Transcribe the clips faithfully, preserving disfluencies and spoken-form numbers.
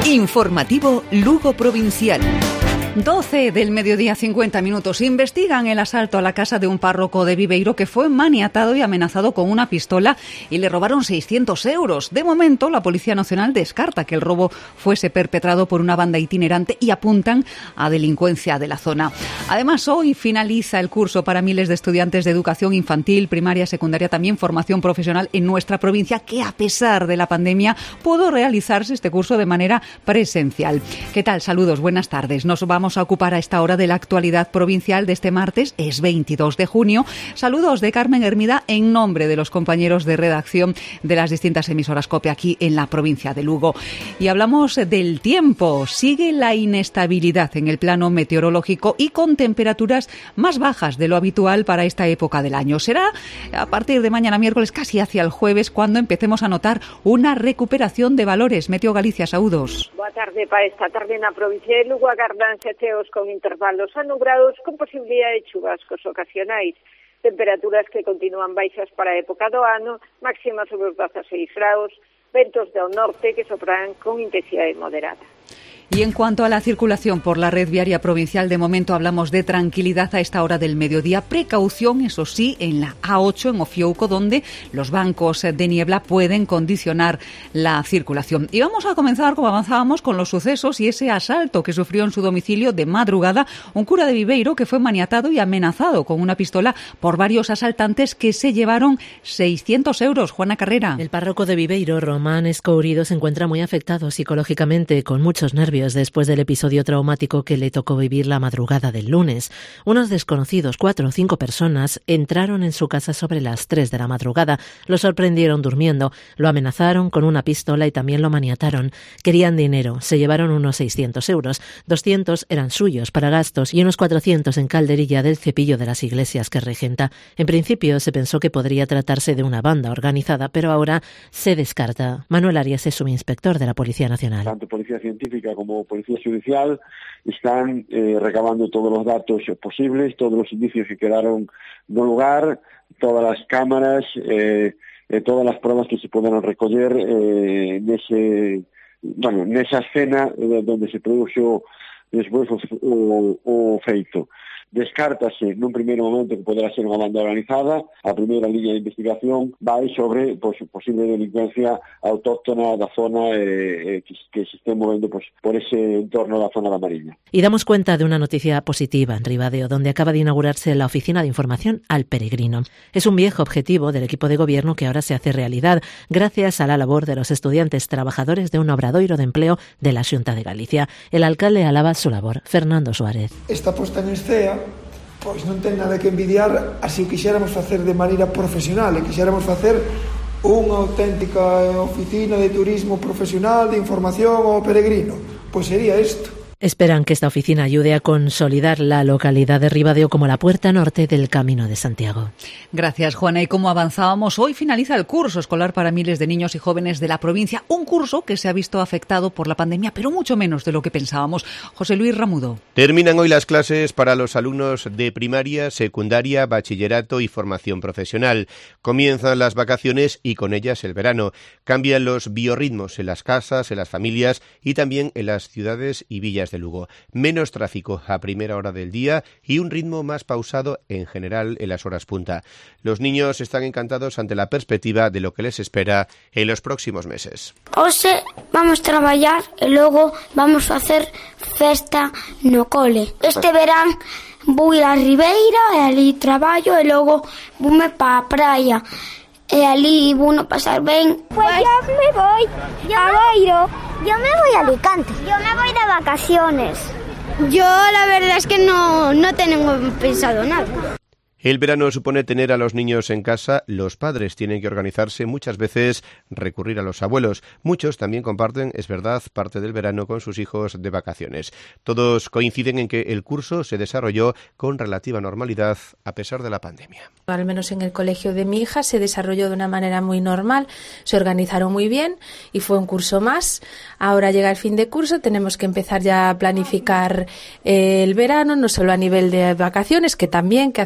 Informativo Lugo Provincial. doce del mediodía, cincuenta minutos. Investigan el asalto a la casa de un párroco de Viveiro que fue maniatado y amenazado con una pistola y le robaron seiscientos euros. De momento, la Policía Nacional descarta que el robo fuese perpetrado por una banda itinerante y apuntan a delincuencia de la zona. Además, hoy finaliza el curso para miles de estudiantes de educación infantil, primaria, secundaria, también formación profesional en nuestra provincia, que a pesar de la pandemia pudo realizarse este curso de manera presencial. ¿Qué tal? Saludos, buenas tardes. Nos vamos Vamos a ocupar a esta hora de la actualidad provincial de este martes, es veintidós de junio. Saludos de Carmen Hermida en nombre de los compañeros de redacción de las distintas emisoras COPE aquí en la provincia de Lugo. Y hablamos del tiempo. Sigue la inestabilidad en el plano meteorológico y con temperaturas más bajas de lo habitual para esta época del año. Será a partir de mañana miércoles, casi hacia el jueves, cuando empecemos a notar una recuperación de valores. Meteo Galicia, saúdos. Boa tarde para esta tarde na provincia de Lugo, agardanse teos con intervalos anubrados con posibilidade de chubascos ocasionais, temperaturas que continúan baixas para a época do ano, máxima sobre os dezaseis graus, ventos do norte que soprarán con intensidade moderada. Y en cuanto a la circulación por la red viaria provincial, de momento hablamos de tranquilidad a esta hora del mediodía. Precaución, eso sí, en la A ocho, en Ofiouco, donde los bancos de niebla pueden condicionar la circulación. Y vamos a comenzar, como avanzábamos, con los sucesos y ese asalto que sufrió en su domicilio de madrugada un cura de Viveiro que fue maniatado y amenazado con una pistola por varios asaltantes que se llevaron seiscientos euros. Juana Carrera. El párroco de Viveiro, Román Escourido, se encuentra muy afectado psicológicamente, con muchos nervios después del episodio traumático que le tocó vivir la madrugada del lunes. Unos desconocidos, cuatro o cinco personas, entraron en su casa sobre las tres de la madrugada. Lo sorprendieron durmiendo, lo amenazaron con una pistola y también lo maniataron. Querían dinero, se llevaron unos seiscientos euros. doscientos eran suyos para gastos y unos cuatrocientos en calderilla del cepillo de las iglesias que regenta. En principio se pensó que podría tratarse de una banda organizada, pero ahora se descarta. Manuel Arias es subinspector de la Policía Nacional. Tanto Policía Científica como como Policía Judicial están eh, recabando todos los datos posibles, todos los indicios que quedaron no lugar, todas las cámaras, eh, eh, todas las pruebas que se puedan recoger eh, en ese, bueno, en esa escena eh, donde se produjo después o, o, o feito. Descártase nun primeiro momento que poderá ser unha banda organizada. A primeira liña de investigación vai sobre pois, posible delincuencia autóctona da zona eh, eh, que, que se esté movendo pois, por ese entorno da zona da Mariña. Y damos cuenta de una noticia positiva en Ribadeo, donde acaba de inaugurarse la Oficina de Información al Peregrino. Es un viejo objetivo del equipo de gobierno que ahora se hace realidad gracias a la labor de los estudiantes trabajadores de un obradoiro de empleo de la Xunta de Galicia. El alcalde alaba su labor. Fernando Suárez. Esta posta en escena pois non ten nada que envidiar así o quixéramos facer de maneira profesional e quixéramos facer unha auténtica oficina de turismo profesional de información ao peregrino, pois sería isto. Esperan que esta oficina ayude a consolidar la localidad de Ribadeo como la puerta norte del Camino de Santiago. Gracias, Juana. Y como avanzábamos, hoy finaliza el curso escolar para miles de niños y jóvenes de la provincia. Un curso que se ha visto afectado por la pandemia, pero mucho menos de lo que pensábamos. José Luis Ramudo. Terminan hoy las clases para los alumnos de primaria, secundaria, bachillerato y formación profesional. Comienzan las vacaciones y con ellas el verano. Cambian los biorritmos en las casas, en las familias y también en las ciudades y villas de Lugo. Menos tráfico a primera hora del día y un ritmo más pausado en general en las horas punta. Los niños están encantados ante la perspectiva de lo que les espera en los próximos meses. Hoxe vamos traballar e logo vamos facer festa no cole. Este verán vou ir a Ribeira e ali traballo e logo voume pa a praia. E ali vouno pasar ben. Pues yo me voy yo a Boiro. Yo me voy a Alicante. Yo me voy de vacaciones. Yo la verdad es que no, no tengo pensado nada. El verano supone tener a los niños en casa. Los padres tienen que organizarse, muchas veces recurrir a los abuelos. Muchos también comparten, es verdad, parte del verano con sus hijos de vacaciones. Todos coinciden en que el curso se desarrolló con relativa normalidad a pesar de la pandemia. Al menos en el colegio de mi hija se desarrolló de una manera muy normal, se organizaron muy bien y fue un curso más. Ahora llega el fin de curso, tenemos que empezar ya a planificar eh, el verano, no solo a nivel de vacaciones, que también, que hacen falta,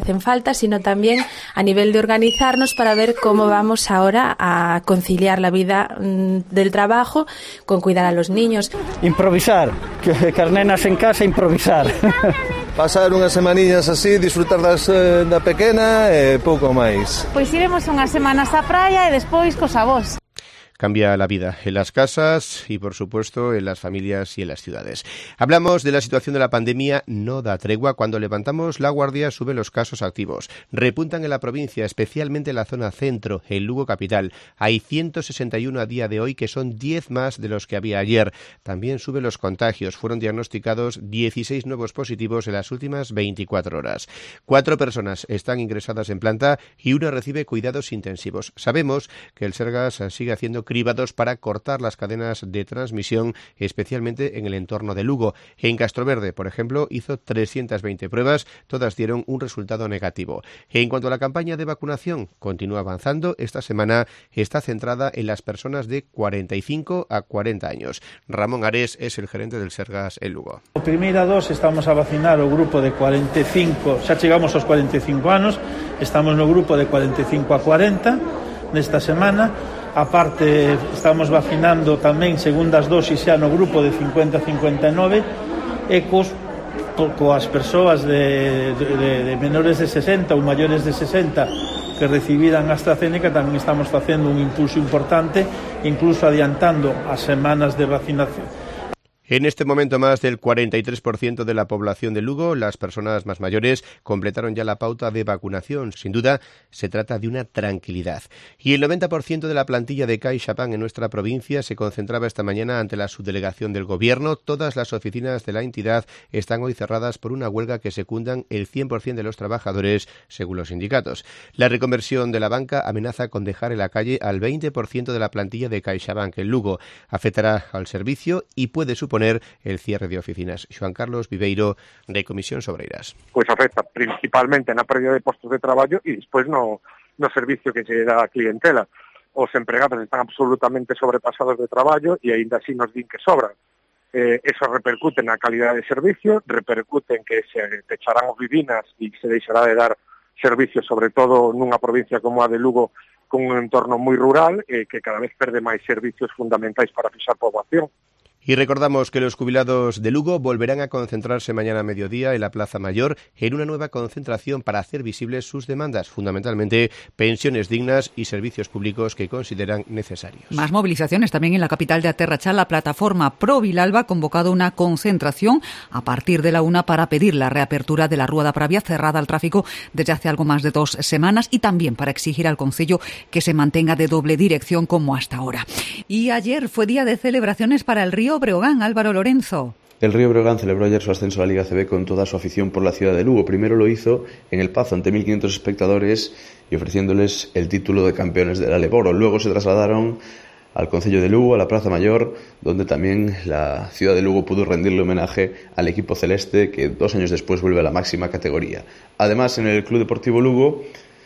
falta, sino también a nivel de organizarnos para ver cómo vamos ahora a conciliar la vida mmm, del trabajo con cuidar a los niños. Improvisar, que, que as nenas en casa improvisar. Pasar unhas semaninhas así, disfrutar das, da pequena e pouco máis. Pois iremos unhas semanas á praia e despois cos avós. Cambia la vida en las casas y, por supuesto, en las familias y en las ciudades. Hablamos de la situación de la pandemia, no da tregua. Cuando levantamos la guardia, suben los casos activos. Repuntan en la provincia, especialmente en la zona centro, en Lugo capital. Hay ciento sesenta y uno a día de hoy, que son diez más de los que había ayer. También suben los contagios. Fueron diagnosticados dieciséis nuevos positivos en las últimas veinticuatro horas. Cuatro personas están ingresadas en planta y una recibe cuidados intensivos. Sabemos que el Sergas sigue haciendo cribados para cortar las cadenas de transmisión, especialmente en el entorno de Lugo. En Castroverde, por ejemplo, hizo trescientas veinte pruebas, todas dieron un resultado negativo. En cuanto a la campaña de vacunación, continúa avanzando. Esta semana está centrada en las personas de cuarenta y cinco a cuarenta años. Ramón Ares es el gerente del Sergas en Lugo. A primeira dos estamos a vacinar o grupo de cuarenta e cinco, xa chegamos aos cuarenta e cinco anos, estamos no grupo de cuarenta e cinco a cuarenta nesta semana. A parte, estamos vacinando tamén segundas dosis xa no grupo de cincuenta a cincuenta e nove e cos, coas persoas de, de, de menores de sesenta ou maiores de sesenta que recibiran AstraZeneca. Tamén estamos facendo un impulso importante, incluso adiantando as semanas de vacinación. En este momento, más del cuarenta y tres por ciento de la población de Lugo, las personas más mayores, completaron ya la pauta de vacunación. Sin duda, se trata de una tranquilidad. Y el noventa por ciento de la plantilla de CaixaBank en nuestra provincia se concentraba esta mañana ante la subdelegación del Gobierno. Todas las oficinas de la entidad están hoy cerradas por una huelga que secundan el cien por ciento de los trabajadores, según los sindicatos. La reconversión de la banca amenaza con dejar en la calle al veinte por ciento de la plantilla de CaixaBank en Lugo. Afectará al servicio y puede suponer el cierre de oficinas. Juan Carlos Viveiro, de Comisións Obreiras. Pois afecta principalmente na pérdida de postos de traballo e despois no, no servicio que se dá a clientela. Os empregados están absolutamente sobrepasados de traballo e aínda así nos din que sobran. Eh, eso repercute na calidade de servicio, repercute en que se pecharán oficinas e se deixará de dar servicios, sobre todo nunha provincia como a de Lugo, con un entorno moi rural, eh, que cada vez perde máis servicios fundamentais para fixar poboación. Y recordamos que los jubilados de Lugo volverán a concentrarse mañana a mediodía en la Plaza Mayor en una nueva concentración para hacer visibles sus demandas, fundamentalmente pensiones dignas y servicios públicos que consideran necesarios. Más movilizaciones también en la capital de Aterrachá. La plataforma Pro Vilalba ha convocado una concentración a partir de la una para pedir la reapertura de la Rúa da Pravia, cerrada al tráfico desde hace algo más de dos semanas, y también para exigir al Concello que se mantenga de doble dirección como hasta ahora. Y ayer fue día de celebraciones para el Río Breogán. Álvaro Lorenzo. El Río Breogán celebró ayer su ascenso a la Liga C B con toda su afición por la ciudad de Lugo. Primero lo hizo en el Pazo ante mil quinientos espectadores y ofreciéndoles el título de campeones del Aleboro. Luego se trasladaron al Concello de Lugo, a la Plaza Mayor, donde también la ciudad de Lugo pudo rendirle homenaje al equipo celeste, que dos años después vuelve a la máxima categoría. Además, en el Club Deportivo Lugo,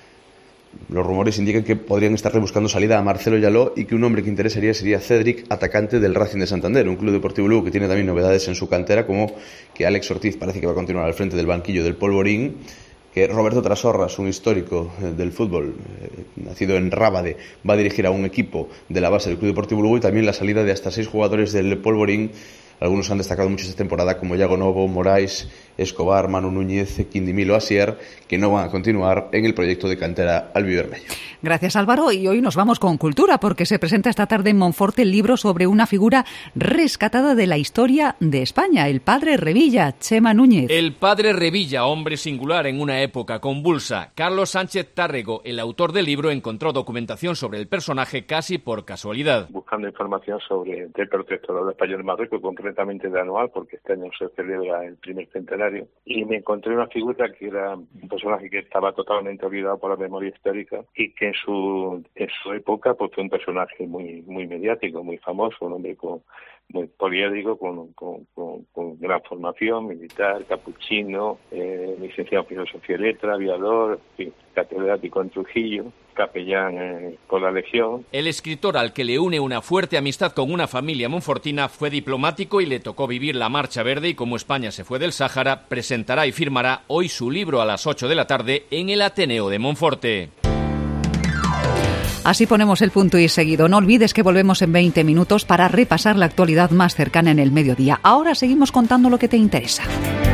los rumores indican que podrían estar rebuscando salida a Marcelo Llaló y que un hombre que interesaría sería Cédric, atacante del Racing de Santander, un Club Deportivo Lugo que tiene también novedades en su cantera, como que Alex Ortiz parece que va a continuar al frente del banquillo del Polvorín, que Roberto Trasorras, un histórico del fútbol, eh, nacido en Rábade, va a dirigir a un equipo de la base del Club Deportivo Lugo, y también la salida de hasta seis jugadores del Polvorín. Algunos han destacado mucho esta temporada, como Iago Novo, Moraes, Escobar, Manu Núñez, Quindimilo, Asier, que no van a continuar en el proyecto de cantera albivermello. Gracias, Álvaro. Y hoy nos vamos con cultura, porque se presenta esta tarde en Monforte el libro sobre una figura rescatada de la historia de España, el padre Revilla, Chema Núñez. El padre Revilla, hombre singular en una época convulsa. Carlos Sánchez Tárrego, el autor del libro, encontró documentación sobre el personaje casi por casualidad. Buscando información sobre el protectorado español en Marruecos, concretamente de anual, porque este año se celebra el primer centenario, y me encontré una figura que era un personaje que estaba totalmente olvidado por la memoria histórica y que en su en su época pues fue un personaje muy muy mediático, muy famoso, un hombre con, muy poliédrico, con, con, con, con gran formación militar, capuchino, eh, licenciado en Filosofía y Letra, aviador, en fin, catedrático en Trujillo, capellán eh, con la Legión. El escritor, al que le une una fuerte amistad con una familia monfortina, fue diplomático y le tocó vivir la Marcha Verde, y como España se fue del Sáhara, presentará y firmará hoy su libro a las ocho de la tarde en el Ateneo de Monforte. Así ponemos el punto y seguido. No olvides que volvemos en veinte minutos para repasar la actualidad más cercana en el mediodía. Ahora seguimos contando lo que te interesa.